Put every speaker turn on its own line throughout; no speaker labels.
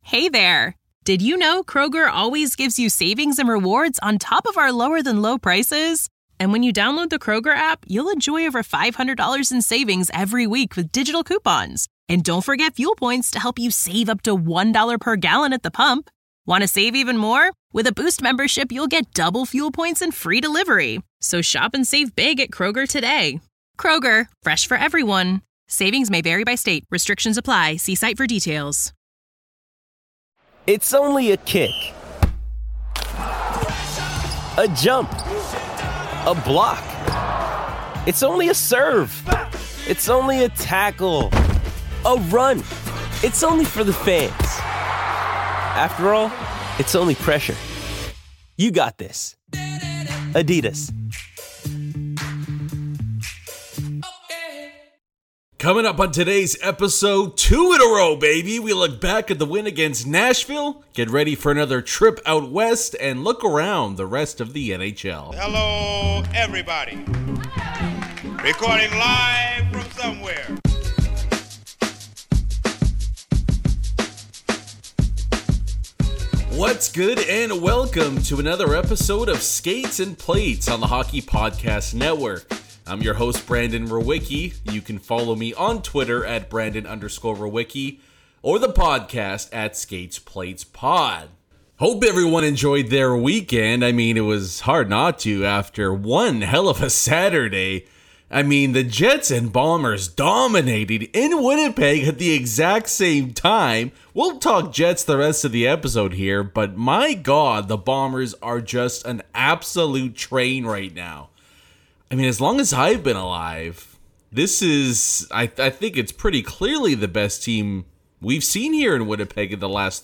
Hey there! Did you know Kroger always gives you savings and rewards on top of our lower-than-low prices? And when you download the Kroger app, you'll enjoy over $500 in savings every week with digital coupons. And don't forget fuel points to help you save up to $1 per gallon at the pump. Want to save even more? With a Boost membership, you'll get double fuel points and free delivery. So shop and save big at Kroger today. Kroger, fresh for everyone. Savings may vary by state. Restrictions apply. See site for details.
It's only a kick, a jump, a block. It's only a serve. It's only a tackle, a run. It's only for the fans. After all, it's only pressure. You got this. Adidas.
Coming up on today's episode, 2 in a row, baby. We look back at the win against Nashville, get ready for another trip out west, and look around the rest of the NHL.
Hello, everybody. Recording live from somewhere.
What's good, and welcome to another episode of Skates and Plates on the Hockey Podcast Network. I'm your host, Brandon Rowicki. You can follow me on Twitter at Brandon_Rowicki or the podcast at Skates Plates Pod. Hope everyone enjoyed their weekend. I mean, it was hard not to after one hell of a Saturday. I mean, the Jets and Bombers dominated in Winnipeg at the exact same time. We'll talk Jets the rest of the episode here, but my God, the Bombers are just an absolute train right now. I mean, as long as I've been alive, this is, I think it's pretty clearly the best team we've seen here in Winnipeg in the last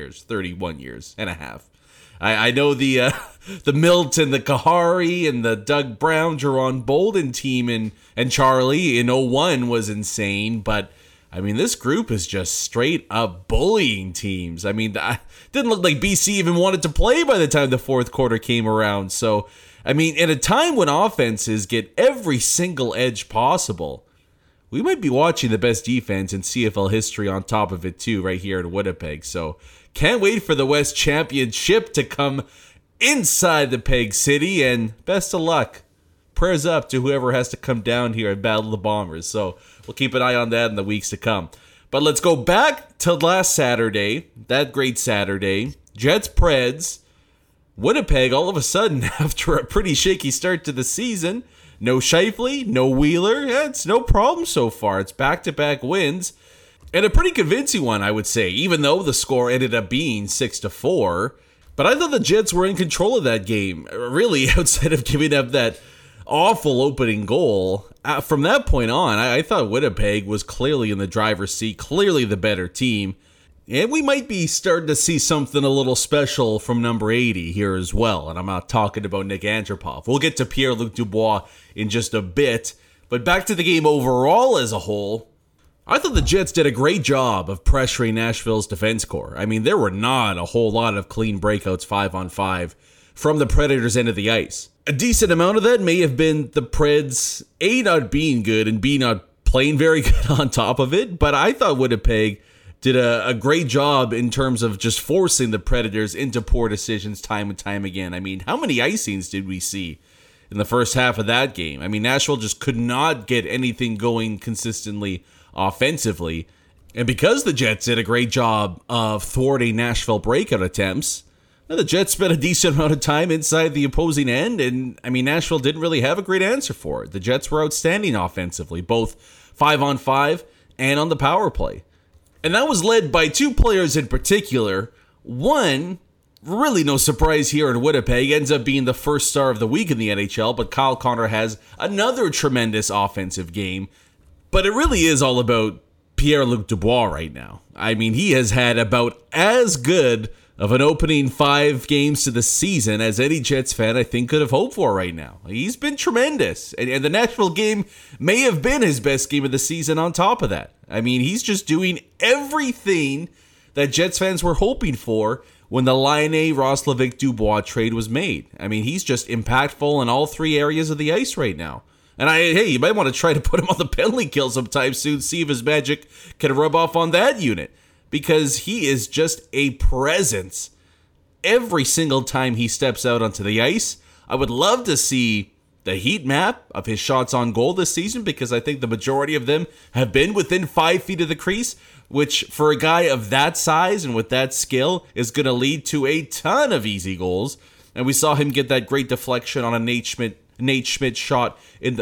31 years and a half. I know the Milton, the Kahari, and the Doug Brown, Jerron Bolden team and Charlie in 01 was insane, but I mean, this group is just straight up bullying teams. I mean, it didn't look like BC even wanted to play by the time the fourth quarter came around, so I mean, in a time when offenses get every single edge possible, we might be watching the best defense in CFL history on top of it too, right here in Winnipeg. So can't wait for the West Championship to come inside the Peg City, and best of luck. Prayers up to whoever has to come down here and battle the Bombers. So we'll keep an eye on that in the weeks to come. But let's go back to last Saturday, that great Saturday. Jets Preds. Winnipeg, all of a sudden, after a pretty shaky start to the season, no Scheifele, no Wheeler, it's no problem so far. It's back-to-back wins, and a pretty convincing one, I would say, even though the score ended up being 6-4. But I thought the Jets were in control of that game, really, outside of giving up that awful opening goal. From that point on, I thought Winnipeg was clearly in the driver's seat, clearly the better team. And we might be starting to see something a little special from number 80 here as well. And I'm not talking about Nick Antropov. We'll get to Pierre-Luc Dubois in just a bit. But back to the game overall as a whole, I thought the Jets did a great job of pressuring Nashville's defense core. I mean, there were not a whole lot of clean breakouts 5-on-5 from the Predators' end of the ice. A decent amount of that may have been the Preds, A, not being good, and B, not playing very good on top of it. But I thought Winnipeg did a great job in terms of just forcing the Predators into poor decisions time and time again. I mean, how many icings did we see in the first half of that game? I mean, Nashville just could not get anything going consistently offensively. And because the Jets did a great job of thwarting Nashville breakout attempts, the Jets spent a decent amount of time inside the opposing end, and I mean, Nashville didn't really have a great answer for it. The Jets were outstanding offensively, both 5-on-5 and on the power play. And that was led by two players in particular. One, really no surprise here in Winnipeg, ends up being the first star of the week in the NHL, but Kyle Connor has another tremendous offensive game. But it really is all about Pierre-Luc Dubois right now. I mean, he has had about as good of an opening 5 games to the season as any Jets fan I think could have hoped for right now. He's been tremendous, and the Nashville game may have been his best game of the season on top of that. I mean, he's just doing everything that Jets fans were hoping for when the Laine Roslovic Dubois trade was made. I mean, he's just impactful in all 3 areas of the ice right now. And hey, you might want to try to put him on the penalty kill sometime soon, see if his magic can rub off on that unit. because he is just a presence every single time he steps out onto the ice. I would love to see the heat map of his shots on goal this season, because I think the majority of them have been within 5 feet of the crease, which for a guy of that size and with that skill is going to lead to a ton of easy goals. And we saw him get that great deflection on a Nate Schmidt shot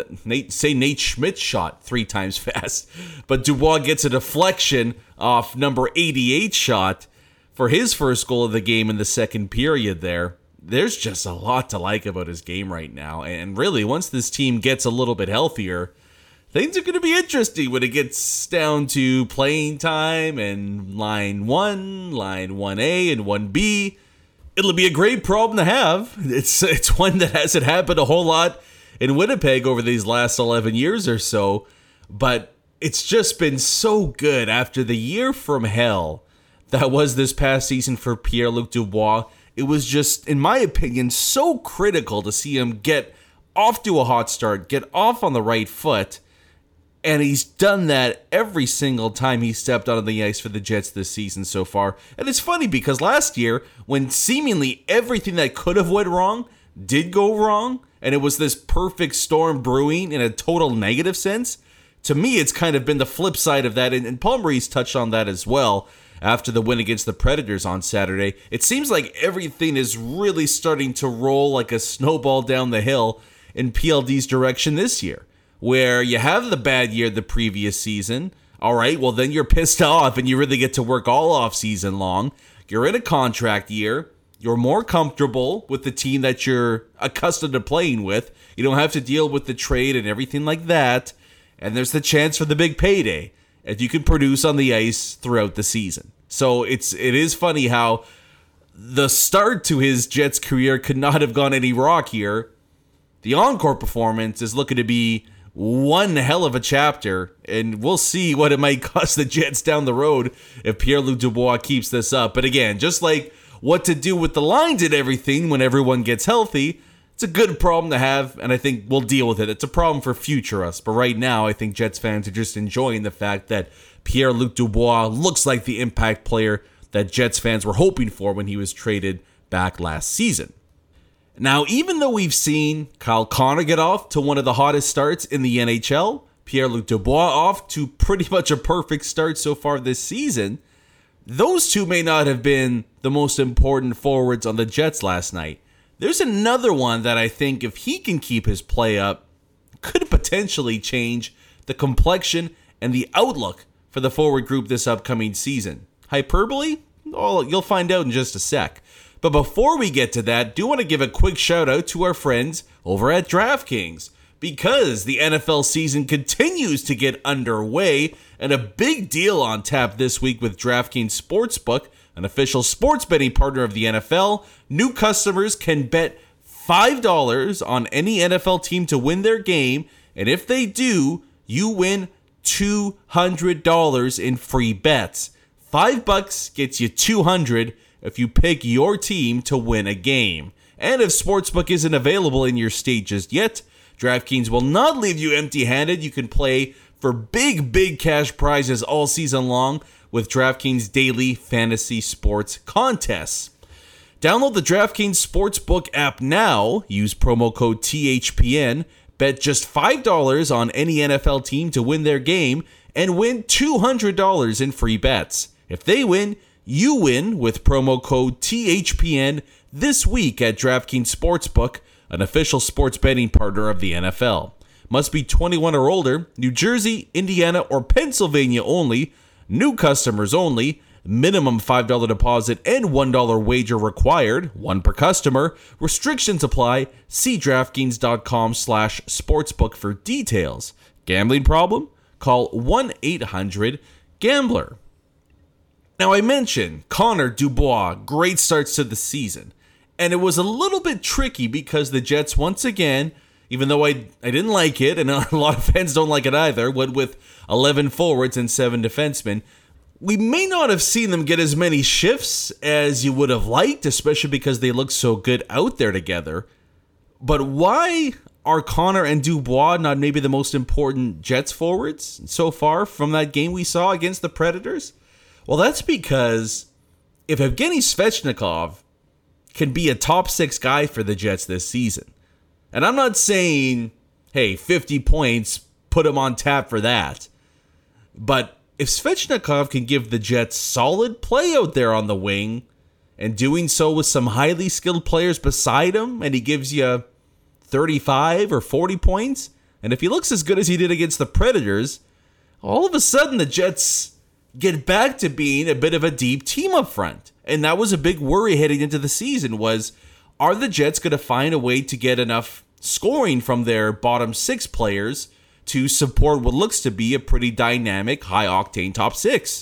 Nate Schmidt shot 3 times fast. But Dubois gets a deflection off number 88 shot for his first goal of the game in the second period there. There's just a lot to like about his game right now. And really, once this team gets a little bit healthier, things are going to be interesting when it gets down to playing time and line 1, line 1A, and 1B. It'll be a great problem to have. It's one that hasn't happened a whole lot in Winnipeg over these last 11 years or so. But it's just been so good after the year from hell that was this past season for Pierre-Luc Dubois. It was just, in my opinion, so critical to see him get off to a hot start, get off on the right foot, and he's done that every single time he stepped onto the ice for the Jets this season so far. And it's funny because last year, when seemingly everything that could have went wrong did go wrong, and it was this perfect storm brewing in a total negative sense, to me it's kind of been the flip side of that, and Paul Maurice touched on that as well. After the win against the Predators on Saturday, it seems like everything is really starting to roll like a snowball down the hill in PLD's direction this year, where you have the bad year the previous season. All right, well, then you're pissed off and you really get to work all off season long. You're in a contract year. You're more comfortable with the team that you're accustomed to playing with. You don't have to deal with the trade and everything like that. And there's the chance for the big payday if you can produce on the ice throughout the season. So it is funny how the start to his Jets career could not have gone any rockier. The encore performance is looking to be one hell of a chapter, and we'll see what it might cost the Jets down the road if Pierre-Luc Dubois keeps this up. But again, just like what to do with the lines and everything when everyone gets healthy, it's a good problem to have, and I think we'll deal with it. It's a problem for future us, but right now I think Jets fans are just enjoying the fact that Pierre-Luc Dubois looks like the impact player that Jets fans were hoping for when he was traded back last season. Now, even though we've seen Kyle Connor get off to one of the hottest starts in the NHL, Pierre-Luc Dubois off to pretty much a perfect start so far this season, those two may not have been the most important forwards on the Jets last night. There's another one that I think, if he can keep his play up, could potentially change the complexion and the outlook for the forward group this upcoming season. Hyperbole? Oh, you'll find out in just a sec. But before we get to that, do want to give a quick shout out to our friends over at DraftKings, because the NFL season continues to get underway, and a big deal on tap this week with DraftKings Sportsbook, an official sports betting partner of the NFL. New customers can bet $5 on any NFL team to win their game, and if they do, you win $200 in free bets. $5 gets you $200 if you pick your team to win a game. And if Sportsbook isn't available in your state just yet, DraftKings will not leave you empty-handed. You can play for big cash prizes all season long with DraftKings daily fantasy sports contests. Download the DraftKings Sportsbook app now. Use promo code THPN. Bet just $5 on any NFL team to win their game and win $200 in free bets. If they win, you win with promo code THPN this week at DraftKings Sportsbook, an official sports betting partner of the NFL. Must be 21 or older, New Jersey, Indiana, or Pennsylvania only. New customers only. Minimum $5 deposit and $1 wager required. One per customer. Restrictions apply. See DraftKings.com/sportsbook for details. Gambling problem? Call 1-800-GAMBLER. Now, I mentioned Connor Dubois, great starts to the season. And it was a little bit tricky because the Jets, once again, even though I didn't like it, and a lot of fans don't like it either, went with 11 forwards and 7 defensemen. We may not have seen them get as many shifts as you would have liked, especially because they look so good out there together. But why are Connor and Dubois not maybe the most important Jets forwards so far from that game we saw against the Predators? Well, that's because if Evgeny Svechnikov can be a top 6 guy for the Jets this season, and I'm not saying, hey, 50 points, put him on tap for that, but if Svechnikov can give the Jets solid play out there on the wing, and doing so with some highly skilled players beside him, and he gives you 35 or 40 points, and if he looks as good as he did against the Predators, all of a sudden the Jets get back to being a bit of a deep team up front. And that was a big worry heading into the season was, are the Jets going to find a way to get enough scoring from their bottom 6 players to support what looks to be a pretty dynamic, high-octane top 6?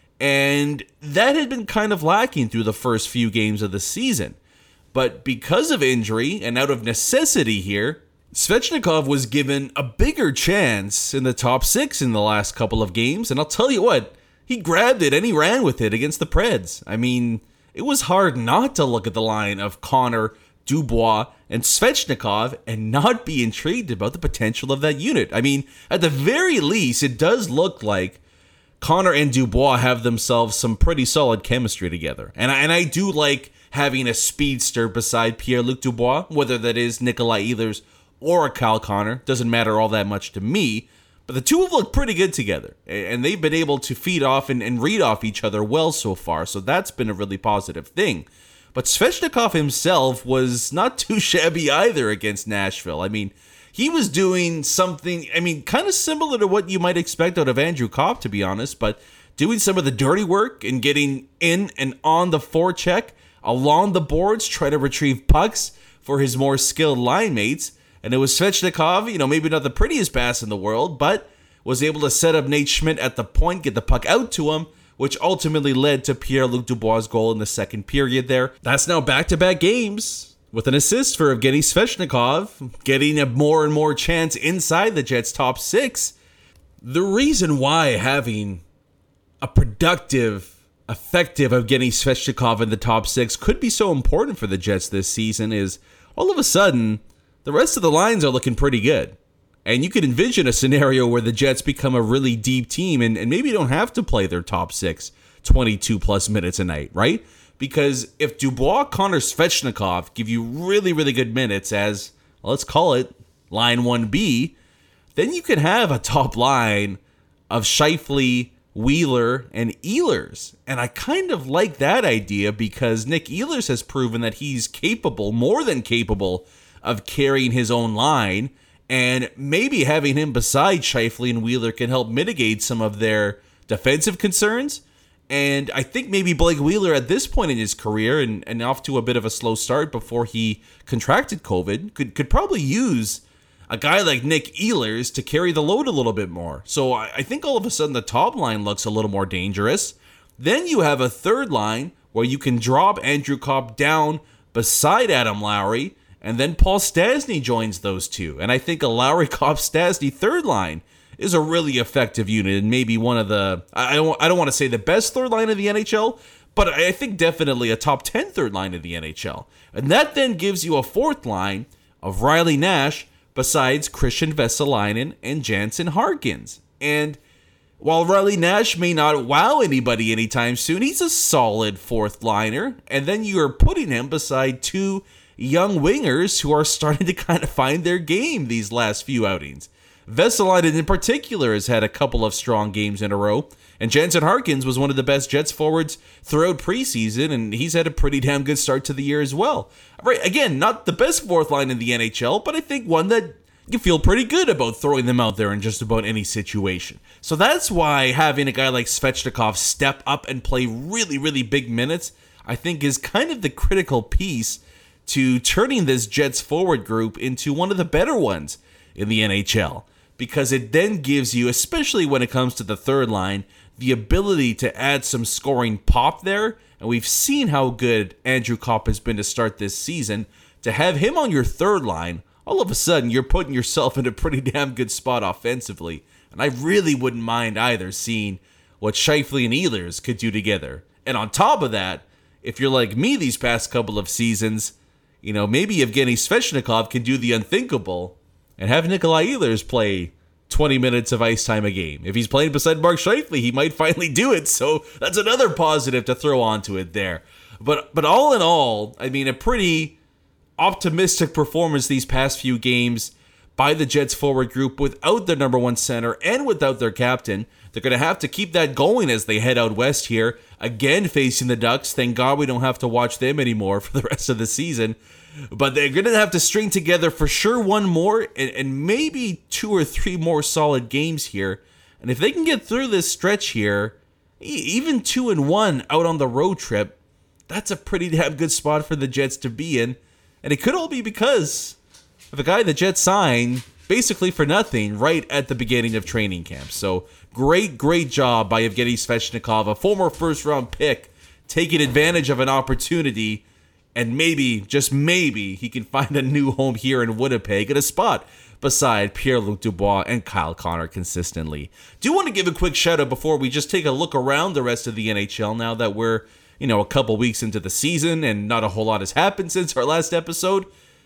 And that had been kind of lacking through the first few games of the season. But because of injury and out of necessity here, Svechnikov was given a bigger chance in the top 6 in the last couple of games. And I'll tell you what, he grabbed it and he ran with it against the Preds. I mean, it was hard not to look at the line of Connor, Dubois, and Svechnikov and not be intrigued about the potential of that unit. I mean, at the very least, it does look like Connor and Dubois have themselves some pretty solid chemistry together. And I do like having a speedster beside Pierre-Luc Dubois, whether that is Nikolai Ehlers or a Kyle Connor. Doesn't matter all that much to me. But the two have looked pretty good together. And they've been able to feed off and read off each other well so far. So that's been a really positive thing. But Svechnikov himself was not too shabby either against Nashville. I mean, he was doing something, kind of similar to what you might expect out of Andrew Copp, to be honest, but doing some of the dirty work and getting in and on the forecheck, along the boards, trying to retrieve pucks for his more skilled line mates. And it was Svechnikov, maybe not the prettiest pass in the world, but was able to set up Nate Schmidt at the point, get the puck out to him, which ultimately led to Pierre-Luc Dubois' goal in the second period there. That's now back-to-back games with an assist for Evgeny Svechnikov, getting a more and more chance inside the Jets' top 6. The reason why having a productive, effective Evgeny Svechnikov in the top 6 could be so important for the Jets this season is, all of a sudden, the rest of the lines are looking pretty good. And you could envision a scenario where the Jets become a really deep team and maybe don't have to play their top 6 22-plus minutes a night, right? Because if Dubois, Connor, Svechnikov give you really, really good minutes as, let's call it, line 1B, then you can have a top line of Scheifele, Wheeler, and Ehlers. And I kind of like that idea because Nick Ehlers has proven that he's capable, more than capable, of carrying his own line. And maybe having him beside Scheifele and Wheeler can help mitigate some of their defensive concerns. And I think maybe Blake Wheeler at this point in his career and off to a bit of a slow start before he contracted COVID could probably use a guy like Nick Ehlers to carry the load a little bit more. So I think all of a sudden the top line looks a little more dangerous. Then you have a third line where you can drop Andrew Copp down beside Adam Lowry, and then Paul Stastny joins those two. And I think a Lowry-Copp-Stastny third line is a really effective unit and maybe one of the, I don't want to say the best third line in the NHL, but I think definitely a top 10 third line in the NHL. And that then gives you a fourth line of Riley Nash besides Christian Vesalainen and Jansen Harkins. And while Riley Nash may not wow anybody anytime soon, he's a solid fourth liner. And then you're putting him beside two young wingers who are starting to kind of find their game these last few outings. Vesalainen in particular has had a couple of strong games in a row, and Jansen Harkins was one of the best Jets forwards throughout preseason, and he's had a pretty damn good start to the year as well. Right, again, not the best fourth line in the NHL, but I think one that you feel pretty good about throwing them out there in just about any situation. So that's why having a guy like Svechnikov step up and play really, really big minutes, I think is kind of the critical piece to turning this Jets forward group into one of the better ones in the NHL. Because it then gives you, especially when it comes to the third line, the ability to add some scoring pop there. And we've seen how good Andrew Copp has been to start this season. To have him on your third line, all of a sudden you're putting yourself in a pretty damn good spot offensively. And I really wouldn't mind either seeing what Scheifele and Ehlers could do together. And on top of that, if you're like me these past couple of seasons, maybe Evgeny Svechnikov can do the unthinkable and have Nikolai Ehlers play 20 minutes of ice time a game. If he's playing beside Mark Scheifele, he might finally do it. So that's another positive to throw onto it there. But all in all, I mean, a pretty optimistic performance these past few games by the Jets forward group without their number one center and without their captain. They're going to have to keep that going as they head out west here, again facing the Ducks. Thank God we don't have to watch them anymore for the rest of the season. But they're going to have to string together for sure one more and maybe 2 or 3 more solid games here. And if they can get through this stretch here, even 2-1 out on the road trip, that's a pretty damn good spot for the Jets to be in. And it could all be because of a guy the Jets signed basically for nothing right at the beginning of training camp. So great job by Evgeny Svechnikov, a former first-round pick, taking advantage of an opportunity. And maybe, just maybe, he can find a new home here in Winnipeg at a spot beside Pierre-Luc Dubois and Kyle Connor consistently. Do want to give a quick shout out before we just take a look around the rest of the NHL now that we're, a couple weeks into the season and not a whole lot has happened since our last episode.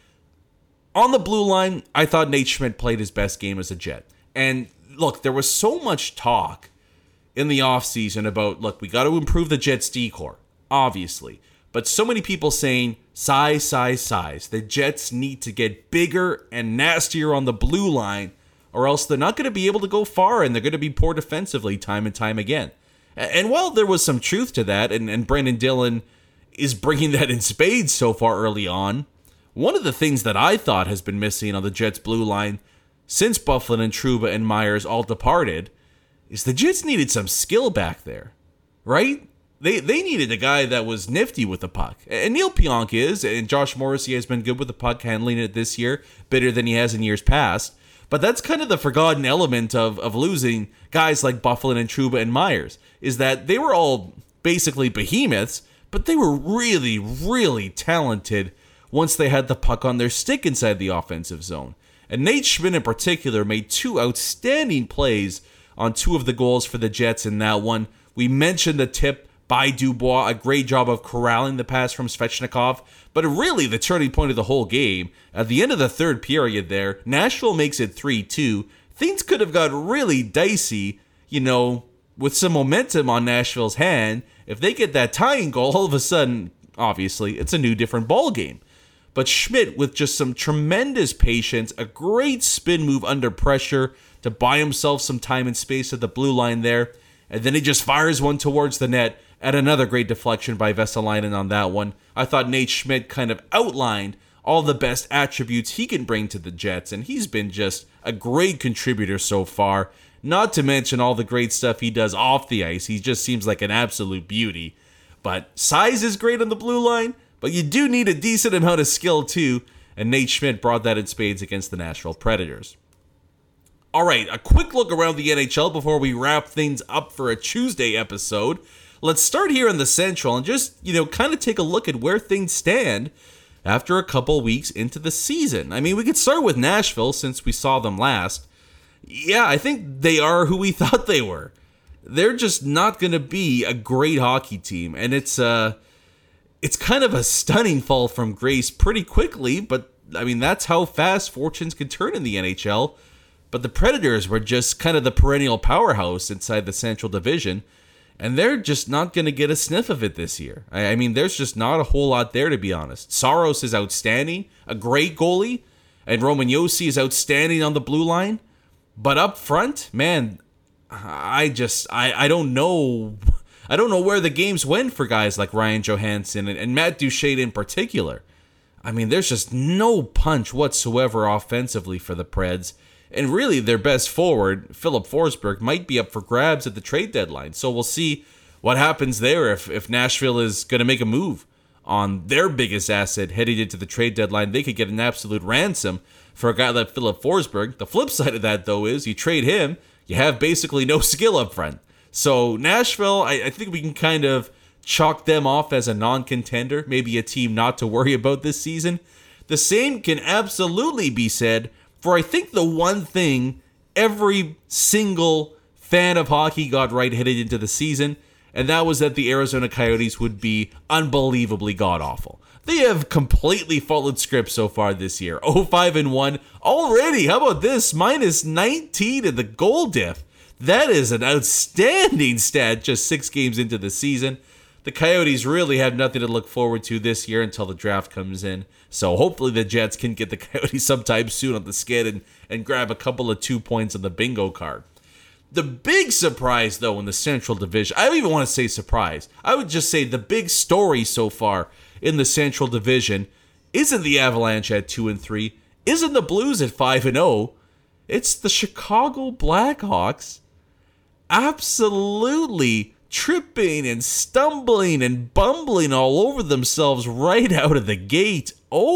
On the blue line, I thought Nate Schmidt played his best game as a Jet. And look, there was so much talk in the offseason about, look, we got to improve the Jets' D-core, obviously. But so many people saying, size. The Jets need to get bigger and nastier on the blue line, or else they're not going to be able to go far, and they're going to be poor defensively time and time again. And while there was some truth to that, and Brenden Dillon is bringing that in spades so far early on, one of the things that I thought has been missing on the Jets' blue line since Byfuglien and Trouba and Myers all departed is the Jets needed some skill back there, right? They needed a guy that was nifty with the puck. And Neil Pionk is, and Josh Morrissey has been good with the puck, handling it this year, better than he has in years past. But that's kind of the forgotten element of losing guys like Byfuglien and Trouba and Myers, is that they were all basically behemoths, but they were really talented once they had the puck on their stick inside the offensive zone. And Nate Schmidt in particular made 2 outstanding plays on 2 of the goals for the Jets in that one. We mentioned the tip by Dubois, a great job of corralling the pass from Svechnikov, but really the turning point of the whole game, at the end of the third period there, Nashville makes it 3-2. Things could have got really dicey, with some momentum on Nashville's hand. If they get that tying goal, all of a sudden, obviously, it's a new different ball game. But Schmidt, with just some tremendous patience, a great spin move under pressure to buy himself some time and space at the blue line there, and then he just fires one towards the net at another great deflection by Vesalainen on that one. I thought Nate Schmidt kind of outlined all the best attributes he can bring to the Jets, and he's been just a great contributor so far, not to mention all the great stuff he does off the ice. He just seems like an absolute beauty. But size is great on the blue line, but you do need a decent amount of skill too, and Nate Schmidt brought that in spades against the Nashville Predators. All right, a quick look around the NHL before we wrap things up for a Tuesday episode. Let's start here in the Central and just, kind of take a look at where things stand after a couple weeks into the season. I mean, we could start with Nashville since we saw them last. Yeah, I think they are who we thought they were. They're just not going to be a great hockey team, and it's kind of a stunning fall from grace pretty quickly, but I mean, that's how fast fortunes can turn in the NHL. But the Predators were just kind of the perennial powerhouse inside the Central Division, and they're just not going to get a sniff of it this year. I mean, there's just not a whole lot there, to be honest. Saros is outstanding, a great goalie, and Roman Josi is outstanding on the blue line. But up front, man, I don't know. I don't know where the games went for guys like Ryan Johansson and Matt Duchene in particular. I mean, there's just no punch whatsoever offensively for the Preds. And really, their best forward, Philip Forsberg, might be up for grabs at the trade deadline. So we'll see what happens there if Nashville is going to make a move on their biggest asset heading into the trade deadline. They could get an absolute ransom for a guy like Philip Forsberg. The flip side of that, though, is you trade him, you have basically no skill up front. So Nashville, I think we can kind of chalk them off as a non-contender, maybe a team not to worry about this season. The same can absolutely be said for, I think, the one thing every single fan of hockey got right headed into the season, and that was that the Arizona Coyotes would be unbelievably god-awful. They have completely followed script so far this year. 0-5-1 already. How about this? Minus 19 in the goal diff. That is an outstanding stat just 6 games into the season. The Coyotes really have nothing to look forward to this year until the draft comes in. So hopefully the Jets can get the Coyotes sometime soon on the skid and grab a couple of 2 points on the bingo card. The big surprise, though, in the Central Division, I don't even want to say surprise. I would just say the big story so far in the Central Division isn't the Avalanche at 2-3, isn't the Blues at 5-0. It's the Chicago Blackhawks absolutely tripping and stumbling and bumbling all over themselves right out of the gate.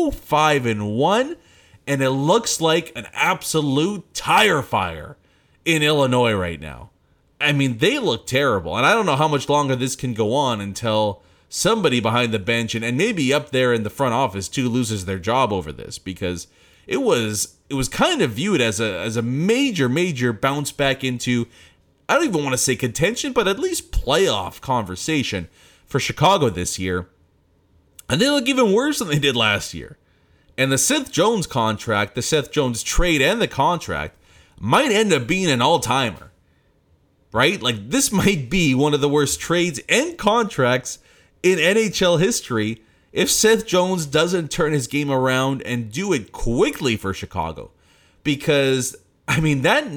0-5-1, and it looks like an absolute tire fire in Illinois right now. I mean, they look terrible, and I don't know how much longer this can go on until somebody behind the bench and maybe up there in the front office too loses their job over this, because it was kind of viewed as a major bounce back into, I don't even want to say contention, but at least playoff conversation for Chicago this year. And they look even worse than they did last year. And the Seth Jones contract, the Seth Jones trade and the contract might end up being an all-timer, right? Like, this might be one of the worst trades and contracts in NHL history if Seth Jones doesn't turn his game around and do it quickly for Chicago. Because, I mean, that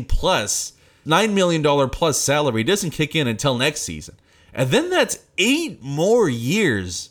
$9 million plus salary doesn't kick in until next season. And then that's 8 more years.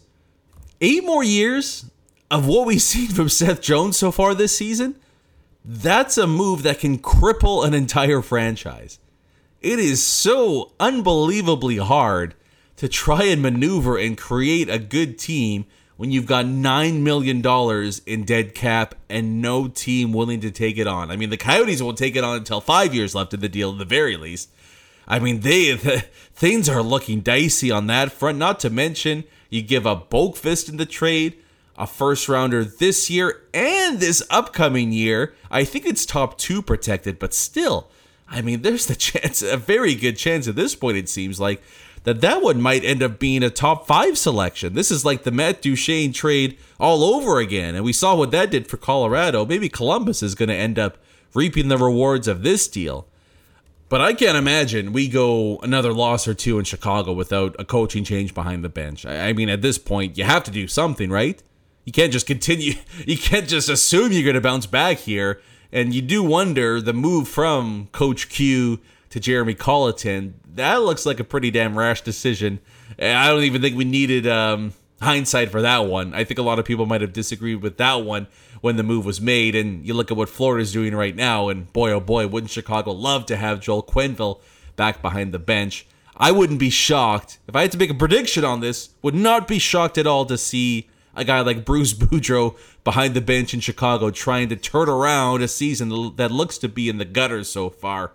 8 more years of what we've seen from Seth Jones so far this season. That's a move that can cripple an entire franchise. It is so unbelievably hard to try and maneuver and create a good team when you've got $9 million in dead cap and no team willing to take it on. I mean, the Coyotes won't take it on until 5 years left in the deal at the very least. I mean, things are looking dicey on that front, not to mention you give up Boqvist in the trade, a first rounder this year and this upcoming year. I think it's top 2 protected, but still, I mean, there's the chance, a very good chance at this point, it seems like, that one might end up being a top 5 selection. This is like the Matt Duchene trade all over again, and we saw what that did for Colorado. Maybe Columbus is going to end up reaping the rewards of this deal. But I can't imagine we go another loss or 2 in Chicago without a coaching change behind the bench. I mean, at this point, you have to do something, right? You can't just continue. You can't just assume you're going to bounce back here. And you do wonder, the move from Coach Q to Jeremy Colleton, that looks like a pretty damn rash decision. I don't even think we needed hindsight for that one. I think a lot of people might have disagreed with that one when the move was made. And you look at what Florida's doing right now, and boy, oh boy, wouldn't Chicago love to have Joel Quenneville back behind the bench. I wouldn't be shocked. If I had to make a prediction on this, would not be shocked at all to see a guy like Bruce Boudreau behind the bench in Chicago trying to turn around a season that looks to be in the gutters so far.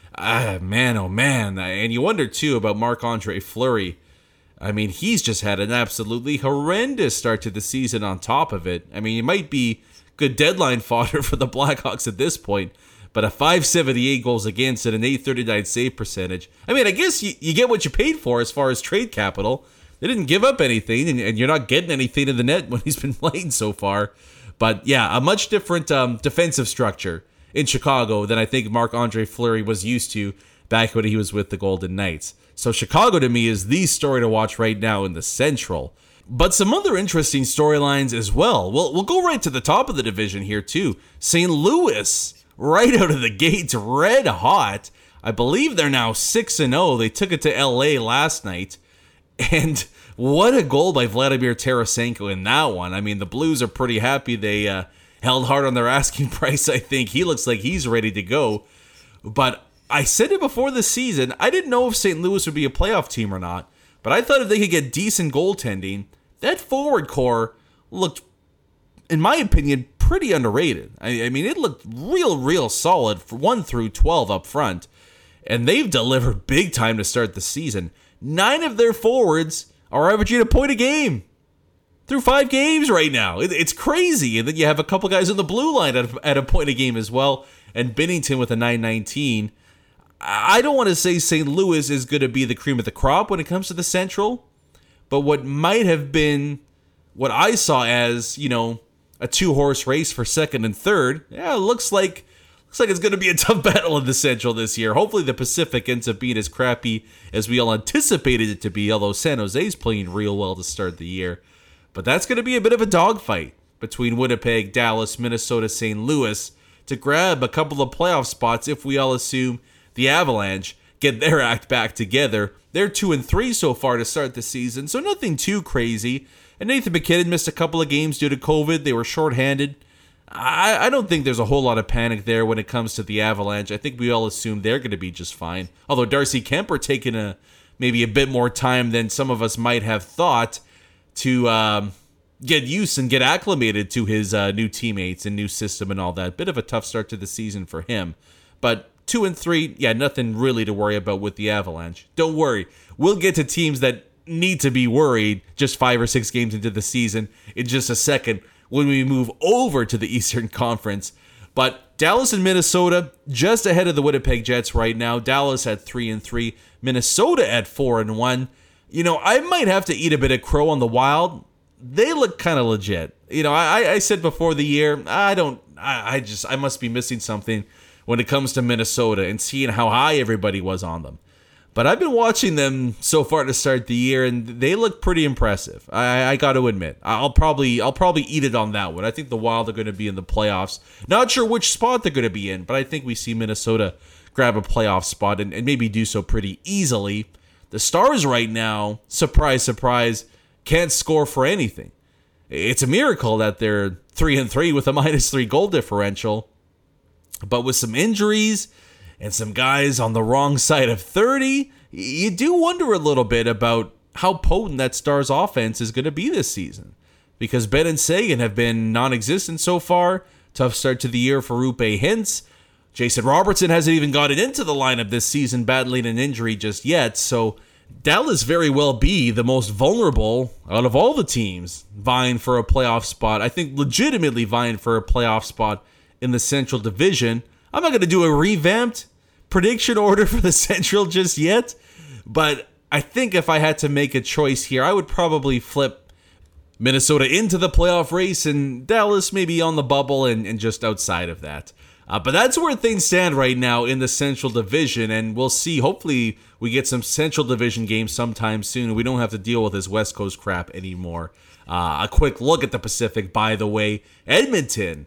Man, oh man. And you wonder, too, about Marc-Andre Fleury. I mean, he's just had an absolutely horrendous start to the season on top of it. I mean, it might be good deadline fodder for the Blackhawks at this point, but a .578 goals against and an .839 save percentage. I mean, I guess you get what you paid for as far as trade capital. They didn't give up anything, and you're not getting anything in the net when he's been playing so far. But yeah, a much different defensive structure in Chicago than I think Marc-Andre Fleury was used to back when he was with the Golden Knights. So Chicago, to me, is the story to watch right now in the Central. But some other interesting storylines as well. We'll go right to the top of the division here, too. St. Louis, right out of the gates, red hot. I believe they're now 6-0. They took it to L.A. last night. And what a goal by Vladimir Tarasenko in that one. I mean, the Blues are pretty happy they held hard on their asking price, I think. He looks like he's ready to go. But I said it before the season, I didn't know if St. Louis would be a playoff team or not. But I thought if they could get decent goaltending, that forward core looked, in my opinion, pretty underrated. I mean, it looked real solid for 1 through 12 up front. And they've delivered big time to start the season. 9 of their forwards are averaging a point a game through 5 games right now. It's crazy. And then you have a couple guys on the blue line at a point a game as well. And Binnington with a .919. I don't want to say St. Louis is going to be the cream of the crop when it comes to the Central, but what might have been what I saw as, a 2-horse race for second and third, looks like it's going to be a tough battle in the Central this year. Hopefully the Pacific ends up being as crappy as we all anticipated it to be, although San Jose's playing real well to start the year. But that's going to be a bit of a dogfight between Winnipeg, Dallas, Minnesota, St. Louis to grab a couple of playoff spots if we all assume the Avalanche get their act back together. They're 2-3 so far to start the season, so nothing too crazy. And Nathan MacKinnon missed a couple of games due to COVID. They were shorthanded. I don't think there's a whole lot of panic there when it comes to the Avalanche. I think we all assume they're going to be just fine. Although Darcy Kemper taking maybe a bit more time than some of us might have thought to get used and get acclimated to his new teammates and new system and all that. Bit of a tough start to the season for him. But 2-3, nothing really to worry about with the Avalanche. Don't worry. We'll get to teams that need to be worried just 5 or 6 games into the season in just a second when we move over to the Eastern Conference. But Dallas and Minnesota just ahead of the Winnipeg Jets right now. Dallas at 3-3, Minnesota at 4-1. I might have to eat a bit of crow on the Wild. They look kind of legit. I said before the year, I must be missing something when it comes to Minnesota and seeing how high everybody was on them. But I've been watching them so far to start the year, and they look pretty impressive. I got to admit, I'll probably eat it on that one. I think the Wild are going to be in the playoffs. Not sure which spot they're going to be in, but I think we see Minnesota grab a playoff spot and maybe do so pretty easily. The Stars right now, surprise, surprise, can't score for anything. It's a miracle that they're 3-3 with a -3 goal differential. But with some injuries and some guys on the wrong side of 30, you do wonder a little bit about how potent that Stars offense is going to be this season. Because Ben and Sagan have been non-existent so far. Tough start to the year for Roope Hintz. Jason Robertson hasn't even gotten into the lineup this season, battling an injury just yet. So Dallas very well be the most vulnerable out of all the teams vying for a playoff spot. I think legitimately vying for a playoff spot in the Central Division. I'm not going to do a revamped prediction order for the Central just yet, but I think if I had to make a choice here, I would probably flip Minnesota into the playoff race and Dallas maybe on the bubble and just outside of that. But that's where things stand right now in the Central Division, and we'll see. Hopefully we get some Central Division games sometime soon. We don't have to deal with this West Coast crap anymore. A quick look at the Pacific, by the way. Edmonton.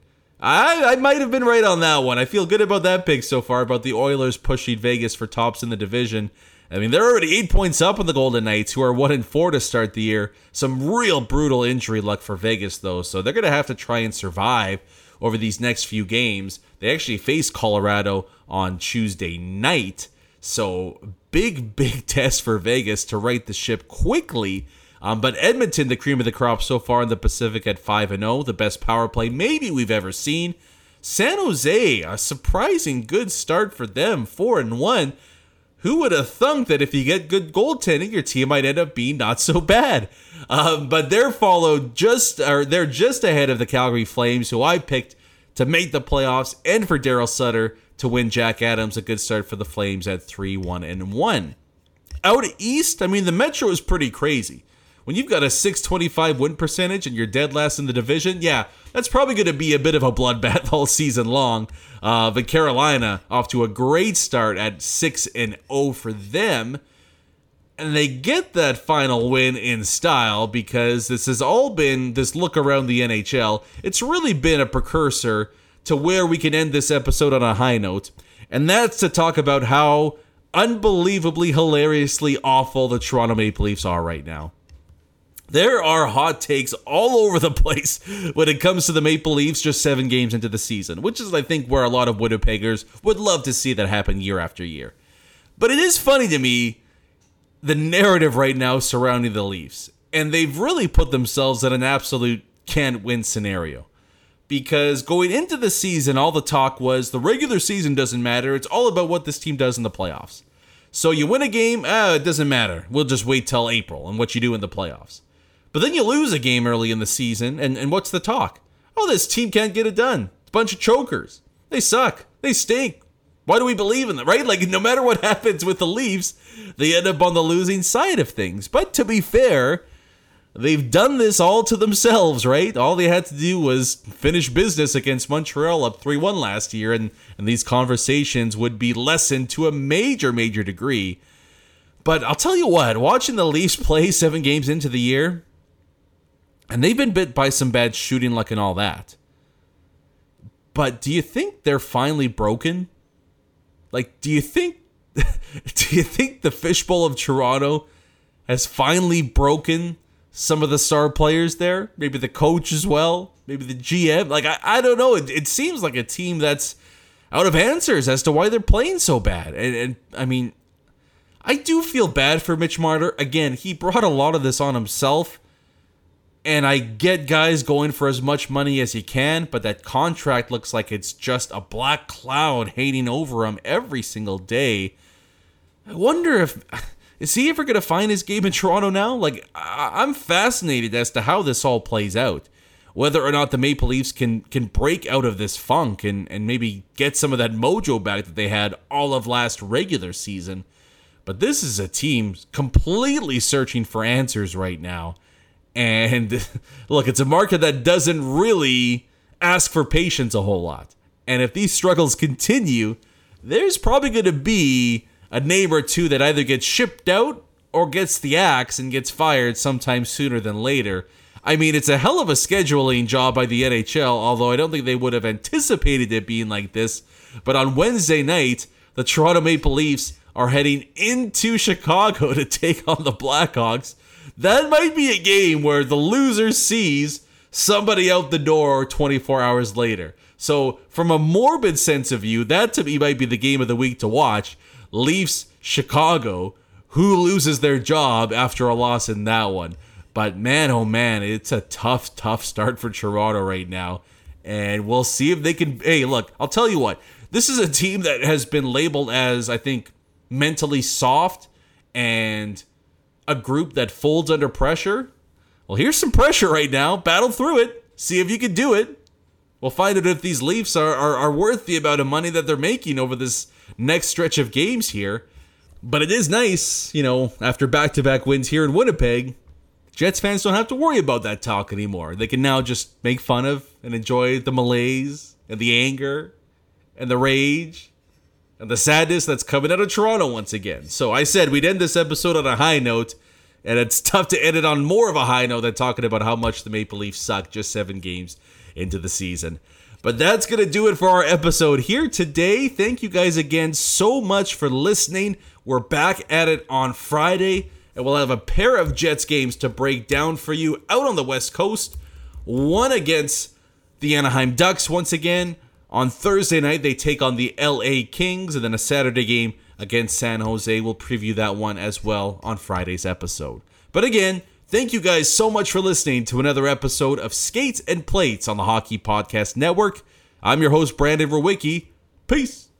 I might have been right on that one. I feel good about that pick so far, about the Oilers pushing Vegas for tops in the division. I mean, they're already 8 points up on the Golden Knights, who are 1-4 to start the year. Some real brutal injury luck for Vegas, though, so they're going to have to try and survive over these next few games. They actually face Colorado on Tuesday night, so big test for Vegas to right the ship quickly. But Edmonton, the cream of the crop so far in the Pacific at 5-0, the best power play maybe we've ever seen. San Jose, a surprising good start for them, 4-1. Who would have thunk that if you get good goaltending, your team might end up being not so bad? But they're just ahead of the Calgary Flames, who I picked to make the playoffs, and for Daryl Sutter to win Jack Adams, a good start for the Flames at 3-1-1. Out east, I mean, the Metro is pretty crazy. When you've got a .625 win percentage and you're dead last in the division, that's probably going to be a bit of a bloodbath all season long. But Carolina off to a great start at 6-0 for them. And they get that final win in style because this has all been this look around the NHL. It's really been a precursor to where we can end this episode on a high note. And that's to talk about how unbelievably, hilariously awful the Toronto Maple Leafs are right now. There are hot takes all over the place when it comes to the Maple Leafs just 7 games into the season, which is, I think, where a lot of Winnipeggers would love to see that happen year after year. But it is funny to me, the narrative right now surrounding the Leafs, and they've really put themselves in an absolute can't-win scenario. Because going into the season, all the talk was the regular season doesn't matter, it's all about what this team does in the playoffs. So you win a game, it doesn't matter, we'll just wait till April and what you do in the playoffs. But then you lose a game early in the season, and what's the talk? Oh, this team can't get it done. It's a bunch of chokers. They suck. They stink. Why do we believe in them, right? Like, no matter what happens with the Leafs, they end up on the losing side of things. But to be fair, they've done this all to themselves, right? All they had to do was finish business against Montreal up 3-1 last year, and these conversations would be lessened to a major, major degree. But I'll tell you what, watching the Leafs play 7 games into the year, and they've been bit by some bad shooting luck and all that. But do you think they're finally broken? Like, do you think the fishbowl of Toronto has finally broken some of the star players there? Maybe the coach as well? Maybe the GM? Like, I don't know. It seems like a team that's out of answers as to why they're playing so bad. And I mean, I do feel bad for Mitch Marner. Again, he brought a lot of this on himself. And I get guys going for as much money as he can, but that contract looks like it's just a black cloud hanging over him every single day. I wonder is he ever going to find his game in Toronto now? Like, I'm fascinated as to how this all plays out. Whether or not the Maple Leafs can break out of this funk and maybe get some of that mojo back that they had all of last regular season. But this is a team completely searching for answers right now. And look, it's a market that doesn't really ask for patience a whole lot. And if these struggles continue, there's probably going to be a name or two that either gets shipped out or gets the axe and gets fired sometime sooner than later. I mean, it's a hell of a scheduling job by the NHL, although I don't think they would have anticipated it being like this. But on Wednesday night, the Toronto Maple Leafs are heading into Chicago to take on the Blackhawks. That might be a game where the loser sees somebody out the door 24 hours later. So from a morbid sense of view, that to me might be the game of the week to watch. Leafs, Chicago. Who loses their job after a loss in that one? But man, oh man, it's a tough start for Toronto right now. And we'll see if they can... Hey, look, I'll tell you what. This is a team that has been labeled as, I think, mentally soft and a group that folds under pressure. Well, here's some pressure right now. Battle through it. See if you can do it. We'll find out if these Leafs are worth the amount of money that they're making over this next stretch of games here. But it is nice, after back-to-back wins here in Winnipeg, Jets fans don't have to worry about that talk anymore. They can now just make fun of and enjoy the malaise and the anger and the rage and the sadness that's coming out of Toronto once again. So I said we'd end this episode on a high note, and it's tough to end it on more of a high note than talking about how much the Maple Leafs suck just 7 games into the season. But that's going to do it for our episode here today. Thank you guys again so much for listening. We're back at it on Friday, and we'll have a pair of Jets games to break down for you out on the West Coast. One against the Anaheim Ducks once again. On Thursday night, they take on the LA Kings, and then a Saturday game against San Jose. We'll preview that one as well on Friday's episode. But again, thank you guys so much for listening to another episode of Skates and Plates on the Hockey Podcast Network. I'm your host, Brandon Rowicki. Peace.